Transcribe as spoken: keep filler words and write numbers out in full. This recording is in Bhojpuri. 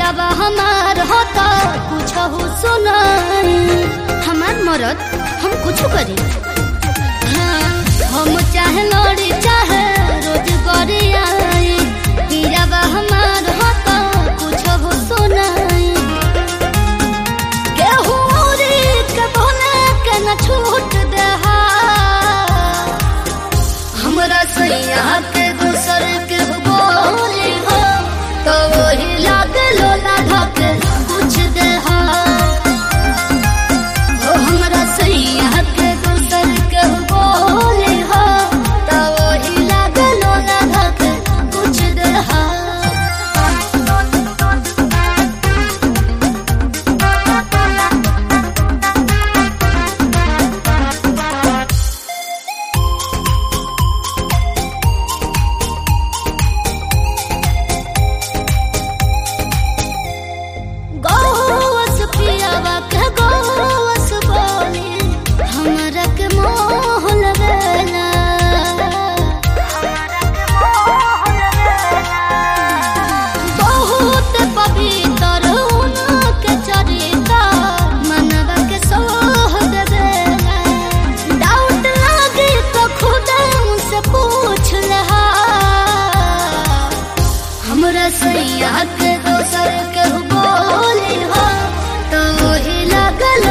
पियावा हमार होता कुछ हो सुनाई हमार मरद हम कुछ करी हाँ, हम चाहे लड़ी चाहे रोज गरी आई पियावा हमार होता कुछ हो सुनाई केहू रे के बोले के न छूट दे हमरा सैया के दूसर के बोली हो तो वही लागलो ना धके कुछ दे हो हमरा सैया के दूसर के बोली हो तो वही लागलो ना धके कुछ दे हो सैया के दोसर के बोली हो तो ही लागल